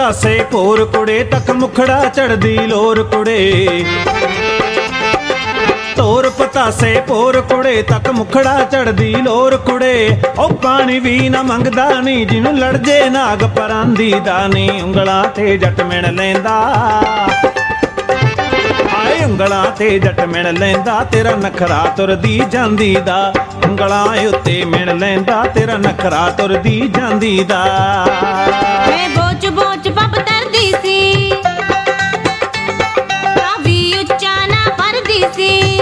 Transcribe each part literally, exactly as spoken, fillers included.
ਪਤਾਸੇ ਭੋਰ ਕੁੜੇ ਤੱਕ ਮੁਖੜਾ ਚੜਦੀ ਲੋਰ ਕੁੜੇ ਤੋਰ ਪਤਾਸੇ ਭੋਰ ਕੁੜੇ ਤੱਕ ਮੁਖੜਾ ਚੜਦੀ ਲੋਰ ਕੁੜੇ ਉਹ ਪਾਣੀ ਵੀ ਨਾ ਮੰਗਦਾ ਨੀ ਜਿਹਨੂੰ ਲੜ ਜੇ ਨਾਗ ਪਰਾਂਦੀ ਦਾ ਨੀ ਉਂਗਲਾਂ ਤੇ ਜੱਟ ਮਿਣ ਲੈਂਦਾ ਆਏ ਉਂਗਲਾਂ ਤੇ ਜੱਟ ਮਿਣ ਲੈਂਦਾ ਤੇਰਾ ਨਖਰਾ ਤੁਰਦੀ ਜਾਂਦੀ ਦਾ ਉਂਗਲਾਂ ਉੱਤੇ ਮਿਣ ਲੈਂਦਾ ਤੇਰਾ ਨਖਰਾ ਤੁਰਦੀ ਜਾਂਦੀ ਦਾ ਮੈਂ ਬੋਚ ਬੋਚ ਪੱਪ ਤਰਦੀ ਸੀ ਕਾਵੀ ਉੱਚਾ ਨਾ ਪਰਦੀ ਸੀ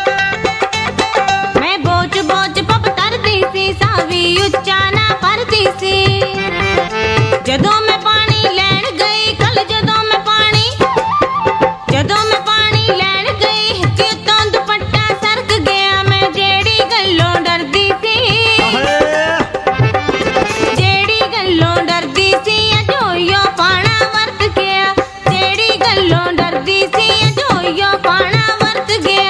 ਮੈਂ ਬੋਚ ਬੋਚ ਪੱਪ ਤਰਦੀ ਸੀ ਸਾਵੀ ਉੱਚਾ ਨਾ ਪਰਦੀ ਸੀ ਜਦੋਂ ਮੈਂ ਪਾਣੀ ਲੈਣ ਗਈ ਕੱਲ ਜਦੋਂ ਮੈਂ ਪਾਣੀ ਜਦੋਂ ਮੈਂ ਪਾਣੀ ਲੈਣ ਗਈ ਕਿ ਤੋਂ ਦੁਪੱਟਾ ਸਰਕ ਗਿਆ ਮੈਂ ਜਿਹੜੀ ਗੱਲੋਂ ਡਰਦੀ ਸੀ ਜਿਹੜੀ ਗੱਲੋਂ ਡਰਦੀ ਸੀ ਅਜੋਈਓ ਪਾਣਾ ਵਰਤ ਗਿਆ ਜਿਹੜੀ ਗੱਲੋਂ ਡਰਦੀ ਸੀ ਅਜੋਈਓ ਪਾਣਾ ਵਰਤ ਗਿਆ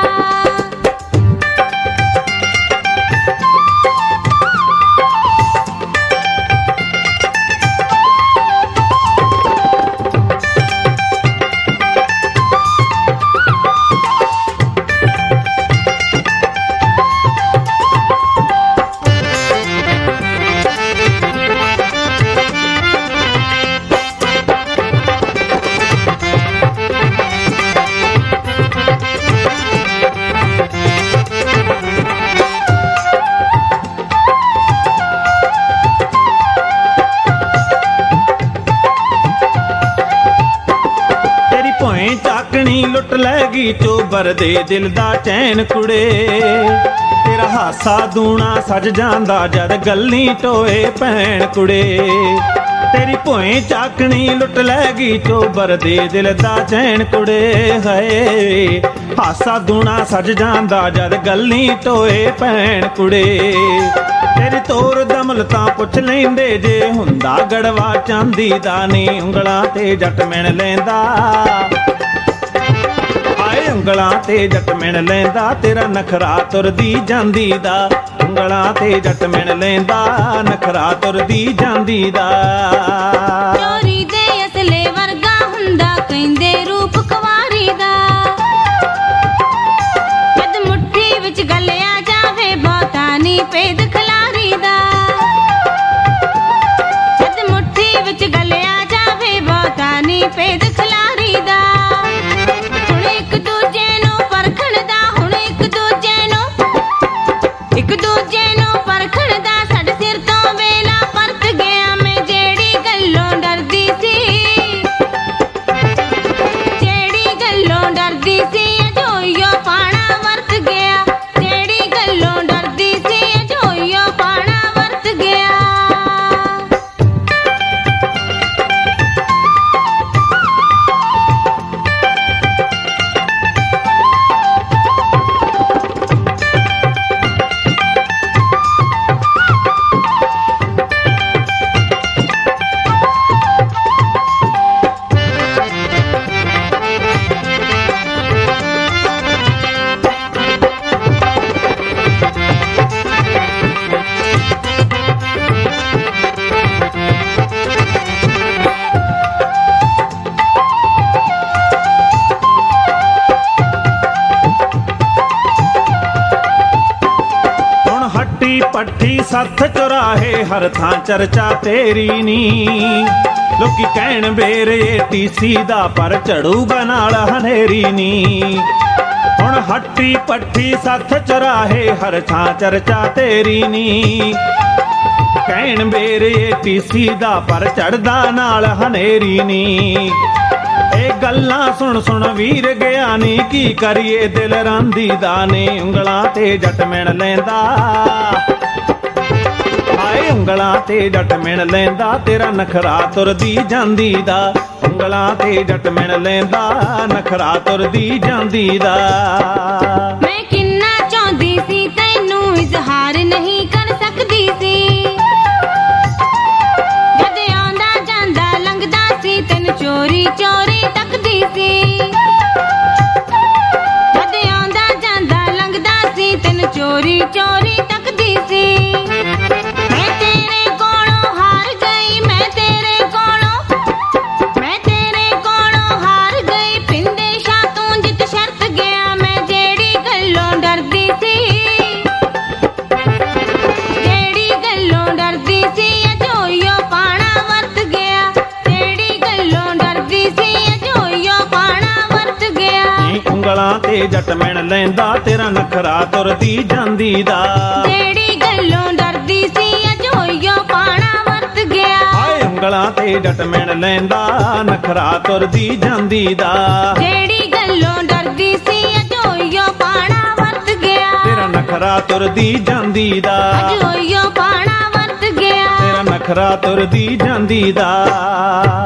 ਚਾਕਣੀ ਲੁੱਟ ਲੈ ਗਈ ਚੋਬਰ ਦੇ ਦਿਲ ਦਾ ਚੈਨ ਕੁੜੇ ਤੇਰਾ ਹਾਸਾ ਦੂਣਾ ਸਜ ਜਾਂਦਾ ਜਦ ਗੱਲੀ ਟੋਏ ਭੈਣ ਕੁੜੇ ਤੇਰੀ ਭੋਏ ਚਾਕਣੀ ਲੁੱਟ ਲੈ ਗਈ ਚੋਬਰ ਦੇ ਦਿਲ ਦਾ ਚੈਨ ਕੁੜੇ ਹਾਏ ਹਾਸਾ ਦੂਣਾ ਸਜ ਜਾਂਦਾ ਜਦ ਗੱਲੀ ਟੋਏ ਭੈਣ ਕੁੜੇ ਤੇਰੀ ਤੋਰ ਦਮਲ ਤਾਂ ਪੁੱਛ ਲੈਂਦੇ ਜੇ ਹੁੰਦਾ ਗੜਵਾ ਚਾਂਦੀ ਦਾ ਨੀ ਉਂਗਲਾਂ ਤੇ ਜੱਟ ਮਿਣ ਲੈਂਦਾ ਆਏ ਉਂਗਲਾਂ ਤੇ ਜੱਟ ਮਿਣ ਲੈਂਦਾ ਤੇਰਾ ਨਖਰਾ ਤੁਰਦੀ ਜਾਂਦੀ ਦਾ ਉਂਗਲਾਂ ਤੇ ਜੱਟ ਮਿਣ ਲੈਂਦਾ ਨਖਰਾ ਤੁਰਦੀ ਜਾਂਦੀ ਦਾ ਚੋਰੀ ਦੇ ਅਸਲੇ ਵਰਗਾ ਹੁੰਦਾ ਕਹਿੰਦੇ ਰੂਪ ਕੁਵਾਰੀ ਦਾ ਜਦ ਮੁੱਠੀ ਵਿੱਚ ਗਲਿਆ ਜਾਵੇ ਬਹੁਤਾ ਨੀ ਭੇਦ ਖਿਲਾਰੀ ਦਾ ਜਦ ਮੁੱਠੀ ਵਿੱਚ ਗਲਿਆ ਜਾਵੇ ਬਹੁਤਾ ਨੀ ਭੇਦ ਖਿਲਾਰੀ ਦਾ ਹੁਣ ਇੱਕ ਦੂਜੇ ਨੂੰ ਪਰਖਣ ਦਾ ਹੁਣ ਇੱਕ ਦੂਜੇ ਨੂੰ ਇੱਕ ਦੂਜੇ ਨੂੰ ਪਰਖਣ ਦਾ ਸਾਡੇ ਸਿਰ ਤੋਂ ਵੇਲਾ ਪਰਤ ਗਿਆ ਮੈਂ ਜਿਹੜੀ ਗੱਲੋਂ ਡਰਦੀ ਸੀ ਜਿਹੜੀ ਗੱਲੋਂ ਡਰਦੀ ਸੀ ਅਜੋਈਓ ਪਾਣਾ ਵਰਤ ਗਿਆ ਜਿਹੜੀ ਗੱਲੋਂ ਡਰਦੀ ਸੀ ਅਜੋਈਓ ਪਾਣਾ ਵਰਤ ਗਿਆ ਪੱਠੀ ਸੱਥ ਚੁਰਾਹੇ ਹਰ ਥਾਂ ਚਰਚਾ ਤੇਰੀ ਨੀ ਲੋਕੀ ਕਹਿਣ ਬੇਰੇ ਟੀਸੀ ਦਾ ਪਰ ਝੜੂਗਾ ਨਾਲ ਹਨੇਰੀ ਨੀ ਹੁਣ ਹੱਟੀ ਪੱਠੀ ਸੱਥ ਚੁਰਾਹੇ ਹਰ ਥਾਂ ਚਰਚਾ ਤੇਰੀ ਨੀ ਕਹਿਣ ਬੇਰੇ ਟੀਸੀ ਦਾ ਪਰ ਝੜਦਾ ਨਾਲ ਹਨੇਰੀ ਨੀ ਇਹ ਗੱਲਾਂ ਸੁਣ ਸੁਣ ਵੀਰ ਗਿਆ ਨੀ ਕੀ ਕਰੀਏ ਦਿਲ ਰਾਂਦੀ ਦਾ ਨੇ ਉਂਗਲਾਂ ਤੇ ਜੱਟ ਮਿਣ ਲੈਂਦਾ ਆਏ ਉਂਗਲਾਂ ਤੇ ਜੱਟ ਮਿਣ ਲੈਂਦਾ ਤੇਰਾ ਨਖਰਾ ਤੁਰਦੀ ਜਾਂਦੀ ਦਾ ਉਂਗਲਾਂ ਤੇ ਜੱਟ ਮਿਣ ਲੈਂਦਾ ਨਖਰਾ ਤੁਰਦੀ ਜਾਂਦੀ ਦਾ ਮੈਂ ਕਿੰਨਾ ਚਾਹੁੰਦੀ ਸੀ ਤੈਨੂੰ ਇਜ਼ਹਾਰ ਨਹੀਂ ਕਰ ਸਕਦੀ ਸੀ ਜਦ ਆਉਂਦਾ ਜਾਂਦਾ ਲੰਘਦਾ ਸੀ ਤੈਨੂੰ ਚੋਰੀ ਚੋਰੀ ਤੱਕਦੀ ਸੀ ਜਦ ਆਉਂਦਾ ਜਾਂਦਾ ਲੰਘਦਾ ਸੀ ਤੈਨੂੰ ਚੋਰੀ ਚੋਰੀ ਤੱਕਦੀ ਸੀ ਮੈਂ ਤੇਰੇ ਕੋਲੋਂ ਹਾਰ ਗਈ ਮੈਂ ਤੇਰੇ ਕੋਲੋਂ ਜੱਟ ਮਿਣ ਲੈਂਦਾ ਤੇਰਾ ਨਖਰਾ ਤੁਰਦੀ ਜਾਂਦੀ ਦਾ। ਜਿਹੜੀ ਗੱਲੋਂ ਡਰਦੀ ਸੀ ਅੱਜ ਹੋਈਓ ਪਾਣਾ ਵਰਤ ਗਿਆ। ਹਾਏ ਉਂਗਲਾਂ ਤੇ ਜੱਟ ਮਿਣ ਲੈਂਦਾ ਨਖਰਾ ਤੁਰਦੀ ਜਾਂਦੀ ਦਾ। ਜਿਹੜੀ ਗੱਲੋਂ ਡਰਦੀ ਸੀ ਅੱਜ ਹੋਈਓ ਪਾਣਾ ਵਰਤ ਗਿਆ। ਤੇਰਾ ਨਖਰਾ ਤੁਰਦੀ ਜਾਂਦੀ ਦਾ। ਅੱਜ ਹੋਈਓ ਪਾਣਾ ਵਰਤ ਗਿਆ। ਤੇਰਾ ਨਖਰਾ ਤੁਰਦੀ ਜਾਂਦੀ ਦਾ।